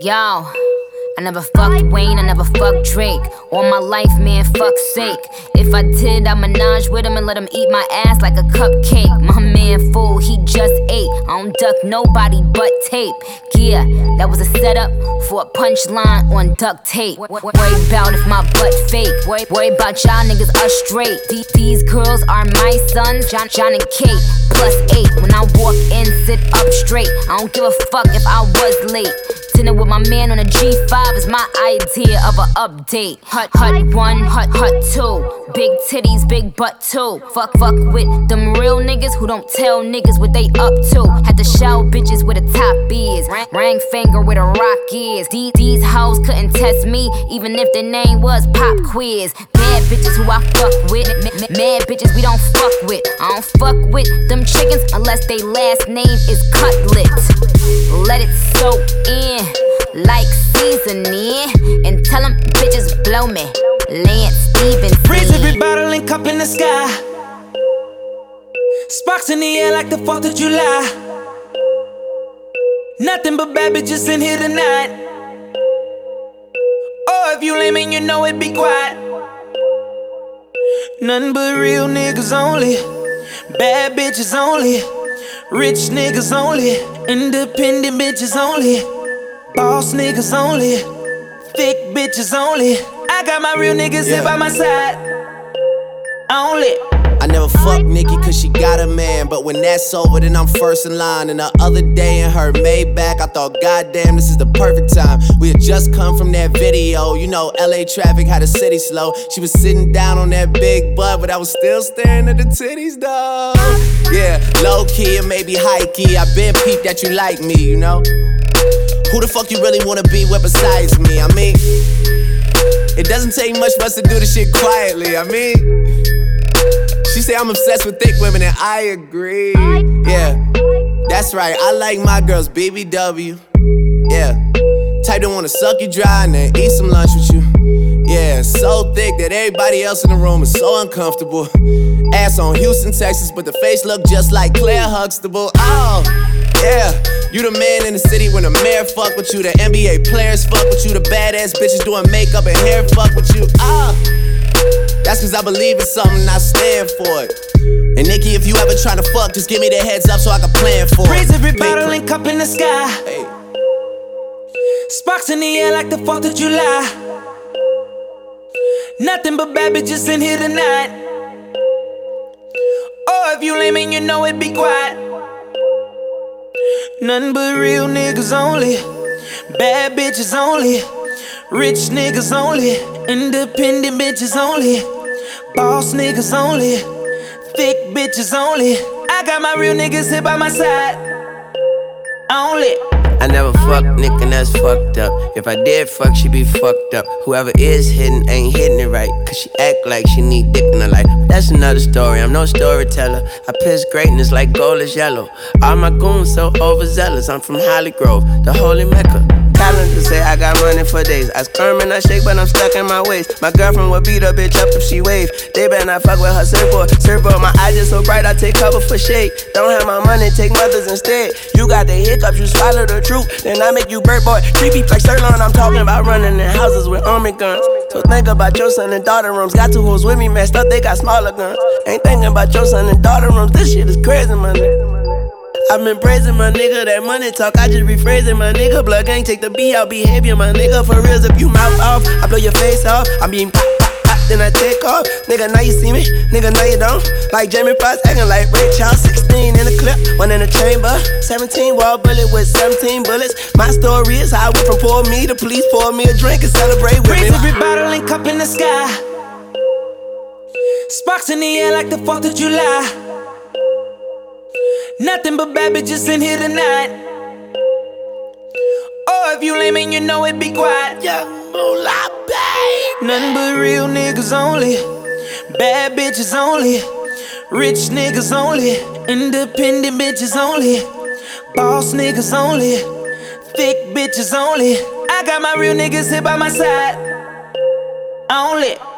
Yo, I never fucked Wayne, I never fucked Drake. All my life, man, fuck's sake. If I did, I'd menage with him and let him eat my ass like a cupcake. My man fool, he just ate. I don't duck nobody but tape. Yeah, that was a setup for a punchline on duct tape. Worry about if my butt fake. Worry about y'all niggas us straight. These girls are my sons, John and Kate, +8. When I walk in, sit up straight. I don't give a fuck if I was late. Dinner with my man on a G5 is my idea of an update. Hut 1, hut 2. Big titties, big butt too. Fuck with them real niggas who don't tell niggas what they up to. Had to show bitches where the top is. Ring finger where the rock is. These hoes couldn't test me, even if their name was Pop Quiz. Mad bitches who I fuck with. Mad bitches we don't fuck with. I don't fuck with them chickens unless they last name is Cutlet. Let it soak in like seasoning, and tell them bitches blow me. Lance Stephenson. Raise every bottle and cup in the sky. Sparks in the air like the 4th of July. Nothing but bad bitches in here tonight. Oh, if you lame and you know it, be quiet. Nothing but real niggas only. Bad bitches only. Rich niggas only. Independent bitches only. Boss niggas only. Thick bitches only. I got my real niggas here by my side. Only. I never fuck Nikki cause she got a man. But when that's over, then I'm first in line. And the other day in her Maybach, I thought, goddamn, this is the perfect time. We had just come from that video. You know, LA traffic had the city slow. She was sitting down on that big butt, but I was still staring at the titties, though. Yeah, low key and maybe high key. I been peeped that you like me, you know. Who the fuck you really wanna be with besides me? I mean, it doesn't take much for us to do this shit quietly. I mean, she say I'm obsessed with thick women, and I agree. Yeah, that's right. I like my girls BBW. Yeah, type that wanna suck you dry and then eat some lunch with you. Yeah, so thick that everybody else in the room is so uncomfortable. Ass on Houston, Texas, but the face look just like Claire Huxtable. Oh, yeah. You the man in the city when the mayor fuck with you. The NBA players fuck with you. The badass bitches doing makeup and hair fuck with you. That's cause I believe in something and I stand for it. And Nikki, if you ever tryna fuck, just give me the heads up so I can plan for it. Raise every bottle and cup in the sky. Hey. Sparks in the air like the 4th of July. Nothing but bad bitches in here tonight. Oh, if you lame and you know it, be quiet. Nothing but real niggas only. Bad bitches only. Rich niggas only. Independent bitches only. Boss niggas only. Thick bitches only. I got my real niggas here by my side. Only. I never fucked Nick and that's fucked up. If I did fuck, she be fucked up. Whoever is hitting ain't hitting it right, cause she act like she need dick in her life. That's another story, I'm no storyteller. I piss greatness like gold is yellow. All my goons so overzealous, I'm from Holly Grove, the holy Mecca. Calendar say I got money for days. I squirm and I shake, but I'm stuck in my ways. My girlfriend would beat a bitch up if she wave. They better not fuck with her surfboard. My eyes just so bright, I take cover for shade. Don't have my money, take mothers instead. You got the hiccups, you swallow the truth. Then I make you bird boy. 3 beats like Sirloin, I'm talking about running in houses with army guns. So think about your son and daughter rooms. Got 2 hoes with me messed up, they got smaller guns. Ain't thinking about your son and daughter rooms. This shit is crazy, my nigga. I've been praising my nigga, that money talk, I just rephrasing my nigga. Blood gang, take the B out behavior, my nigga. For reals, if you mouth off, I blow your face off. I'm being pop, then I take off. Nigga, now you see me, nigga, now you don't. Like Jamie Foxx, acting like Ray Charles. 16 in the clip, 1 in the chamber. 17 wall bullet with 17 bullets. My story is how I went from poor me to police pour me a drink and celebrate with me. Raise every bottle and cup in the sky. Sparks in the air like the 4th of July. Nothing but bad bitches in here tonight. Oh, if you lame and you know it, be quiet. Young moolah, babe. Nothing but real niggas only. Bad bitches only. Rich niggas only. Independent bitches only. Boss niggas only. Thick bitches only. I got my real niggas here by my side. Only.